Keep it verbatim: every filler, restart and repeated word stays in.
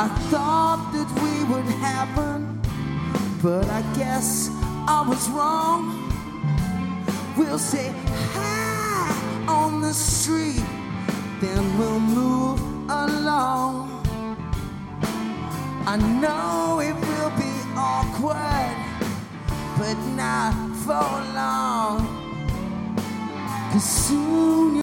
I thought that we would happen, but I guess I was wrong. We'll say hi on the street, then we'll move along. I know it will be awkward, but not for long, 'cause soon